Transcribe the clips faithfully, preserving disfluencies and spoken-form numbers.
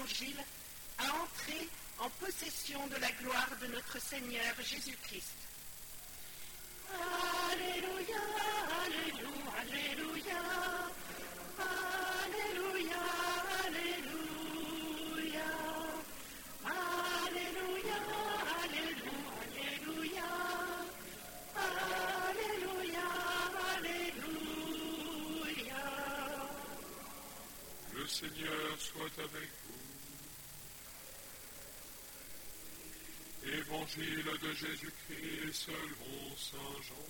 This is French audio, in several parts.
l'Évangile à entrer en possession de la gloire de notre Seigneur Jésus-Christ. Alléluia, Alléluia, Alléluia, Alléluia, Alléluia, Alléluia, Alléluia, Alléluia, Alléluia. Le Seigneur soit avec vous. Évangile de Jésus-Christ selon saint Jean.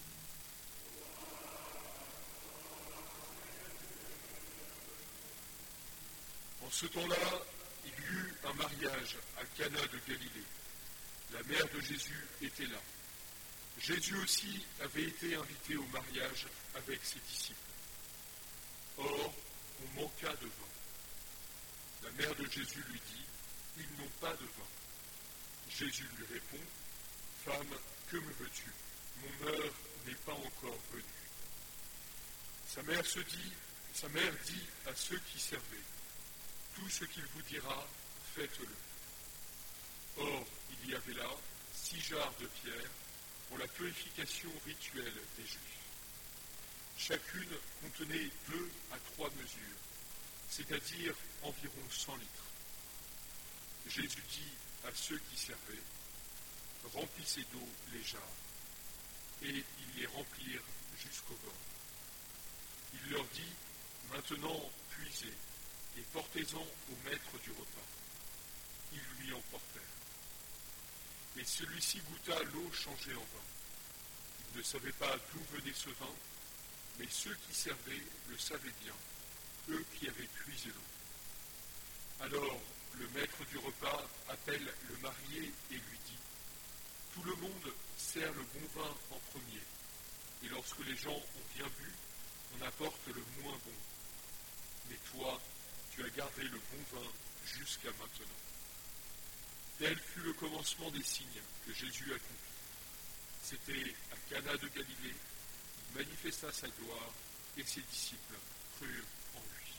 En ce temps-là, il y eut un mariage à Cana de Galilée. La mère de Jésus était là. Jésus aussi avait été invité au mariage avec ses disciples. Or, on manqua de vin. La mère de Jésus lui dit, « Ils n'ont pas de vin. » Jésus lui répond, « Femme, que me veux-tu? Mon heure n'est pas encore venue. » Sa mère se dit, sa mère dit à ceux qui servaient, « Tout ce qu'il vous dira, faites-le. » Or, il y avait là six jarres de pierre pour la purification rituelle des Juifs. Chacune contenait deux à trois mesures, c'est-à-dire environ cent litres. Jésus dit à ceux qui servaient, « Remplissez d'eau les jarres. » Et ils les remplirent jusqu'au bord. Il leur dit, « Maintenant, puisez et portez-en au maître du repas. » Ils lui emportèrent. Et celui-ci goûta l'eau changée en vin. Il ne savait pas d'où venait ce vin, mais ceux qui servaient le savaient bien, eux qui avaient puisé l'eau. Alors le maître du repas appelle le marié et lui dit, « Tout le monde sert le bon vin en premier, et lorsque les gens ont bien bu, on apporte le moins bon. Mais toi, tu as gardé le bon vin jusqu'à maintenant. » Tel fut le commencement des signes que Jésus accomplit. C'était à Cana de Galilée, il manifesta sa gloire et ses disciples crurent en lui.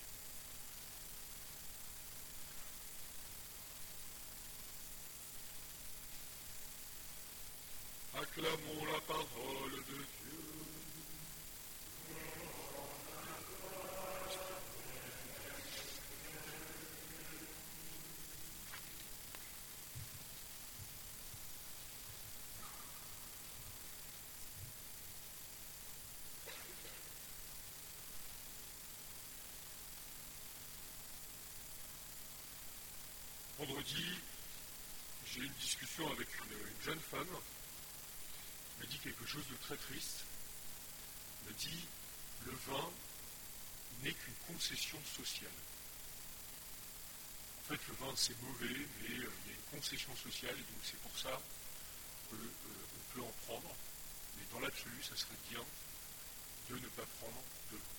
Acclamons la parole de Dieu. Vendredi, j'ai eu une discussion avec une, une jeune femme. Elle me dit quelque chose de très triste. Elle me dit, le vin n'est qu'une concession sociale. En fait, le vin, c'est mauvais, mais euh, il y a une concession sociale, et donc c'est pour ça qu'on euh, peut en prendre. Mais dans l'absolu, ça serait bien de ne pas prendre de vin.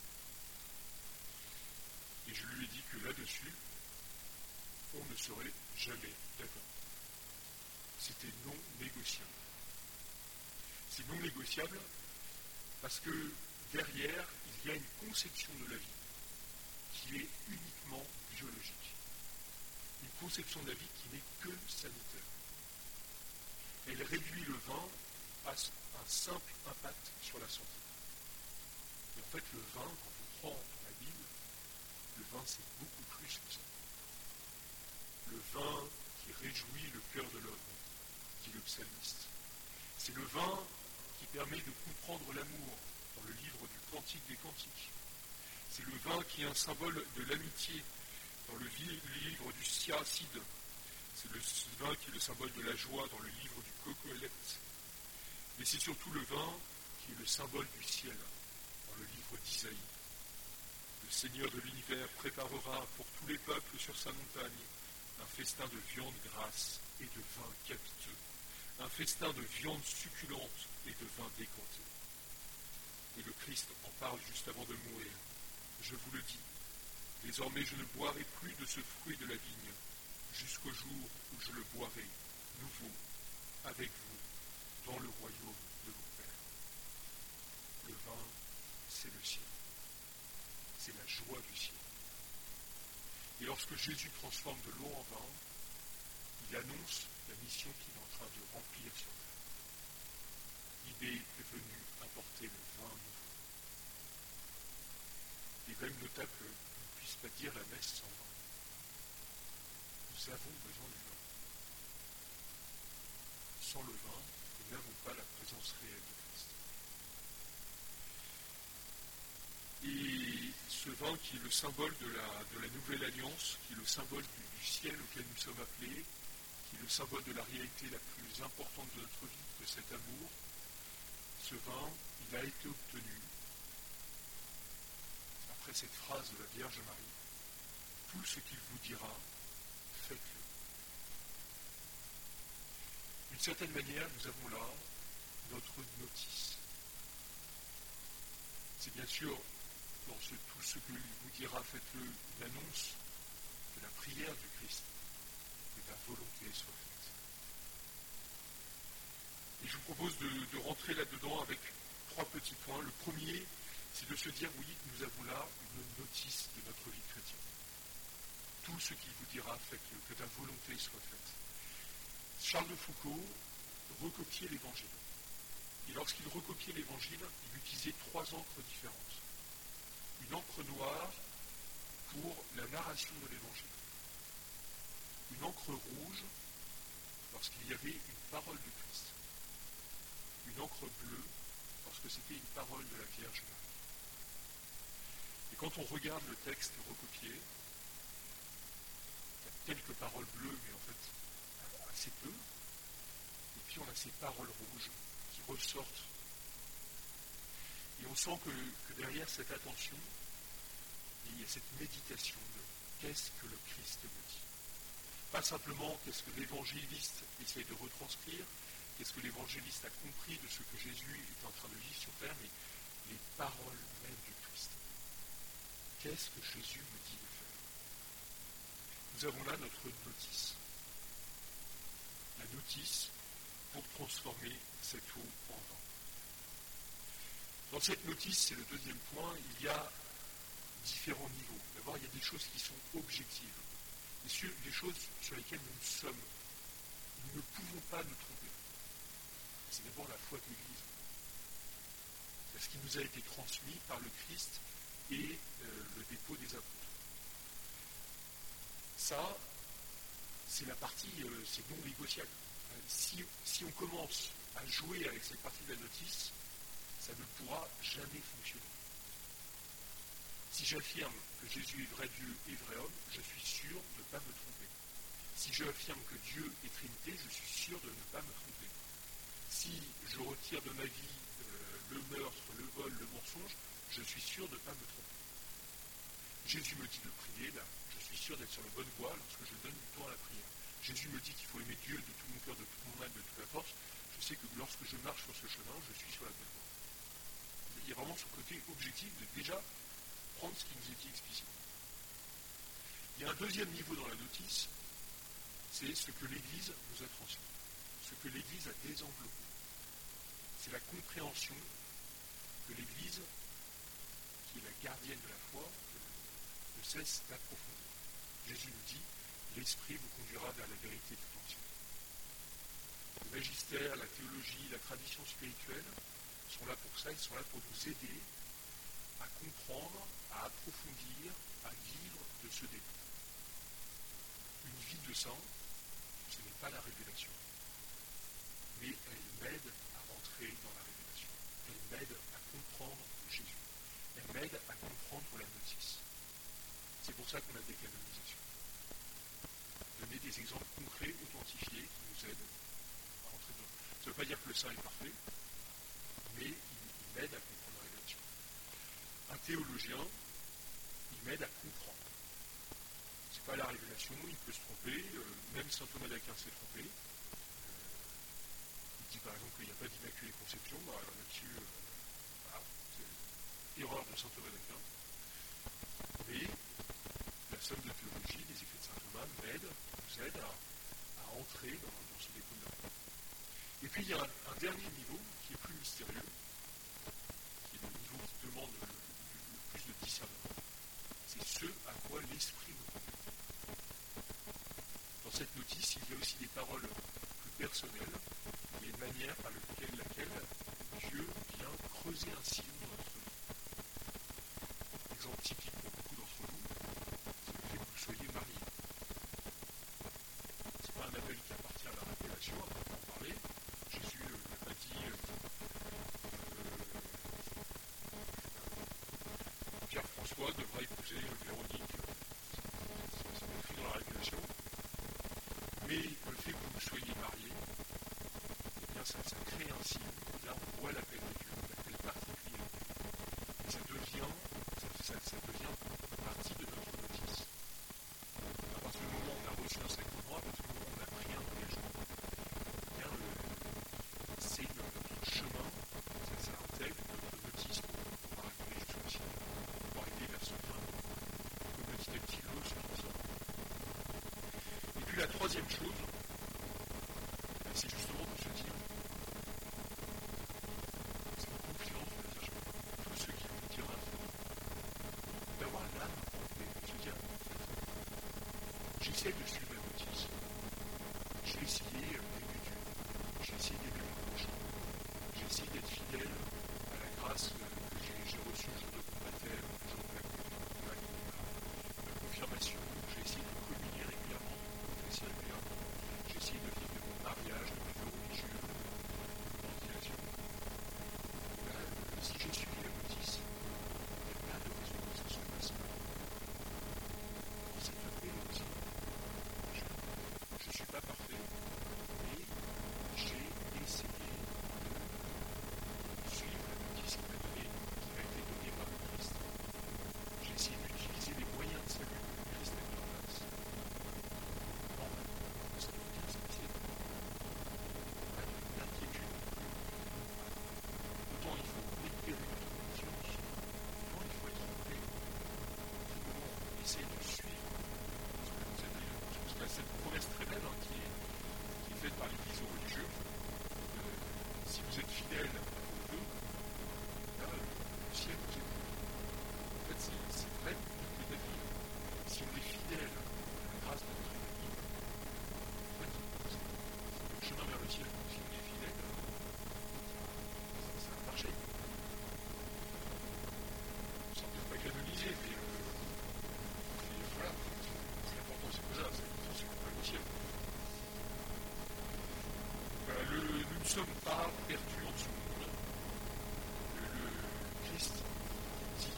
Et je lui ai dit que là-dessus, on ne serait jamais d'accord. C'était non négociable. C'est non négociable parce que derrière, il y a une conception de la vie qui est uniquement biologique. Une conception de la vie qui n'est que sanitaire. Elle réduit le vin à un simple impact sur la santé. Et en fait, le vin, quand on prend dans la Bible, le vin, c'est beaucoup plus que ça. Le vin qui réjouit le cœur de l'homme, dit le psalmiste. C'est le vin qui permet de comprendre l'amour dans le livre du Cantique des Cantiques. C'est le vin qui est un symbole de l'amitié dans le livre du Siracide. C'est le vin qui est le symbole de la joie dans le livre du Coquelet. Mais c'est surtout le vin qui est le symbole du ciel dans le livre d'Isaïe. Le Seigneur de l'univers préparera pour tous les peuples sur sa montagne un festin de viande grasse et de vin capiteux, un festin de viande succulente et de vin décanté. Et le Christ en parle juste avant de mourir. Je vous le dis, désormais je ne boirai plus de ce fruit de la vigne, jusqu'au jour où je le boirai nouveau avec vous dans le royaume de mon Père. Le vin, c'est le ciel. C'est la joie du ciel. Et lorsque Jésus transforme de l'eau en vin, il annonce la mission qu'il est en train de remplir sur terre. Il est venu apporter le vin nouveau. Il est quand même notable qu'on ne puisse pas dire la messe sans vin. Nous avons besoin du vin. Sans le vin, nous n'avons pas la présence réelle de Christ. Et ce vin qui est le symbole de la, de la nouvelle alliance, qui est le symbole du, du ciel auquel nous sommes appelés, qui est le symbole de la réalité la plus importante de notre vie, de cet amour, ce vin, il a été obtenu, après cette phrase de la Vierge Marie, tout ce qu'il vous dira, faites-le. D'une certaine manière, nous avons là notre notice. C'est bien sûr, dans ce, tout ce qu'il vous dira, faites-le, une annonce de la prière du Christ, que la volonté soit faite. Et je vous propose de, de rentrer là-dedans avec trois petits points. Le premier, c'est de se dire, oui, nous avons là une notice de notre vie chrétienne. Tout ce qu'il vous dira, faites-le, que ta volonté soit faite. Charles de Foucault recopiait l'Évangile. Et lorsqu'il recopiait l'Évangile, il utilisait trois encres différentes. Une encre noire pour la narration de l'Évangile. Une encre rouge lorsqu'il y avait une parole du Christ. Une encre bleue parce que c'était une parole de la Vierge Marie. Et quand on regarde le texte recopié, il y a quelques paroles bleues, mais en fait assez peu. Et puis on a ces paroles rouges qui ressortent. Et on sent que, que derrière cette attention, il y a cette méditation de qu'est-ce que le Christ me dit. Pas simplement qu'est-ce que l'évangéliste essaye de retranscrire, qu'est-ce que l'évangéliste a compris de ce que Jésus est en train de vivre sur terre, mais les paroles même du Christ. Qu'est-ce que Jésus me dit de faire? Nous avons là notre notice. La notice pour transformer cette eau en vin. Dans cette notice, c'est le deuxième point, il y a différents niveaux. D'abord, il y a des choses qui sont objectives, des choses sur lesquelles nous sommes. Nous ne pouvons pas nous tromper. C'est d'abord la foi de l'Église. C'est ce qui nous a été transmis par le Christ et euh, le dépôt des apôtres. Ça, c'est la partie, euh, c'est non négociable. Si, si on commence à jouer avec cette partie de la notice, ça ne pourra jamais fonctionner. Si j'affirme que Jésus est vrai Dieu et vrai homme, je suis sûr de ne pas me tromper. Si j'affirme que Dieu est Trinité, je suis sûr de ne pas me tromper. Si je retire de ma vie euh, le meurtre, le vol, le mensonge, je suis sûr de ne pas me tromper. Jésus me dit de prier, là, je suis sûr d'être sur la bonne voie lorsque je donne du temps à la prière. Jésus me dit qu'il faut aimer Dieu de tout mon cœur, de tout mon âme, de toute la force. Je sais que lorsque je marche sur ce chemin, je suis sur la bonne voie. Il y a vraiment ce côté objectif de déjà prendre ce qui nous est dit explicitement. Il y a un deuxième niveau dans la notice, c'est ce que l'Église nous a transmis, ce que l'Église a désenveloppé. C'est la compréhension que l'Église, qui est la gardienne de la foi, ne cesse d'approfondir. Jésus nous dit, l'Esprit vous conduira vers la vérité tout entière. Le magistère, la théologie, la tradition spirituelle sont là pour ça, ils sont là pour nous aider à comprendre, à approfondir, à vivre de ce dépôt. Une vie de saint, ce n'est pas la révélation, mais elle m'aide à rentrer dans la révélation. Elle m'aide à comprendre Jésus. Elle m'aide à comprendre la notice. C'est pour ça qu'on a des canonisations. Donner des exemples concrets, authentifiés, qui nous aident à rentrer dedans. Ça ne veut pas dire que le saint est parfait, mais il, il m'aide à comprendre la révélation. Un théologien, il m'aide à comprendre. Ce n'est pas la révélation, il peut se tromper, euh, même saint Thomas d'Aquin s'est trompé. Euh, il dit par exemple qu'il n'y a pas d'immaculée conception, bah, là-dessus, euh, voilà, c'est erreur de saint Thomas d'Aquin. Mais la somme de théologie, les écrits de saint Thomas m'aident, nous aident à, à entrer dans, dans ce dépôt de la foi. Et puis il y a un, un dernier niveau qui est plus mystérieux, qui est le niveau qui demande le, le, le plus de discernement. C'est ce à quoi l'Esprit nous conduit. cette notice, il y a aussi des paroles plus personnelles et une manière par laquelle, laquelle Dieu vient creuser un sillon dans notre vie. Exemple typique pour beaucoup d'entre vous, c'est le fait que vous soyez mariés. Ce n'est pas un appel qui appartient à la révélation, on va en parler. Jésus euh, n'a pas dit euh, euh, Pierre-François devra épouser euh, Véronique. C'est écrit dans la révélation. Mais le fait que vous soyez mariés, eh bien ça, ça crée un signe. Là, on voit l'appel de Dieu, l'appel particulier. Et ça devient, ça, ça, ça devient partie de notre notice. À partir du moment où on a reçu un sacrement, à partir du moment où on a pris un engagement, eh bien, le, c'est notre chemin, ça, ça intègre notre notice pour, pour arriver jusqu'au ciel, pour arriver vers ce bien, que petit à petit l'eau se transforme. Et puis la troisième chose, c'est justement de se dire, c'est une confiance de la Vierge Marie. Tous ceux qui vont dire un truc, d'avoir l'âme en paix, de se dire, j'essaie de suivre la notice. J'ai essayé d'aimer Dieu, j'ai essayé d'aimer mon prochain, j'ai essayé d'être fidèle à la grâce que j'ai, j'ai reçue le jour de mon baptême, le jour de la, de la, de la confirmation, j'ai essayé de communier régulièrement, de confesser régulièrement, j'ai essayé de vivre de mon mariage, de ma vie religieuse, de mon ordination. Là, si j'ai suivi la notice, il y a plein de raisons que ça se passe mal. Dans cette appel aussi, je ne suis pas parfait, mais j'ai essayé de suivre la notice qui m'a donné, qui m'a été donnée par le Christ. J'ai essayé d'utiliser les moyens de salut que le Christ a mis en place. Non, ça ne veut rien se passer. Pas d'inquiétude. Autant il faut éclairer notre conscience, autant il faut être en paix. Simplement, essayer de suivre ce que nous a dit. Parce que cette promesse très belle hein, qui, est, qui est faite par l'Église aux religieux, euh, si vous êtes fidèles à vos vœux, là, le ciel vous écoute. En fait, c'est, c'est vrai pour toutes les vies. Si on est fidèle à la grâce de notre vie, en fait, c'est, c'est le chemin vers le ciel. Si on est fidèle, ça, ça va marcher. On s'en peut pas canoniser, mais, euh, mais voilà, c'est important, c'est pas ça, c'est important, c'est qu'on va au ciel. Voilà, le, nous ne sommes pas perdus en ce monde. Le, le Christ dit,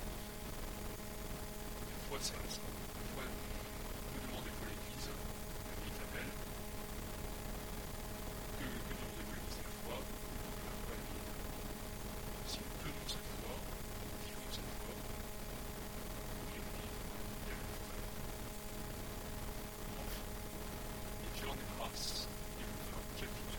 des fois ça, ça des fois on me demande des fois l'Église, la vie t'appelle, que, que demandez-vous l'Église la foi, la foi et la vie. Si nous tenons cette foi, nous vivons cette foi, nous y vivre, il y a le frère. Enfin, et Dieu en est grâce, et vous fera quelque chose.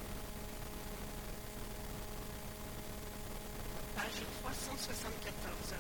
Page trois cent soixante-quatorze.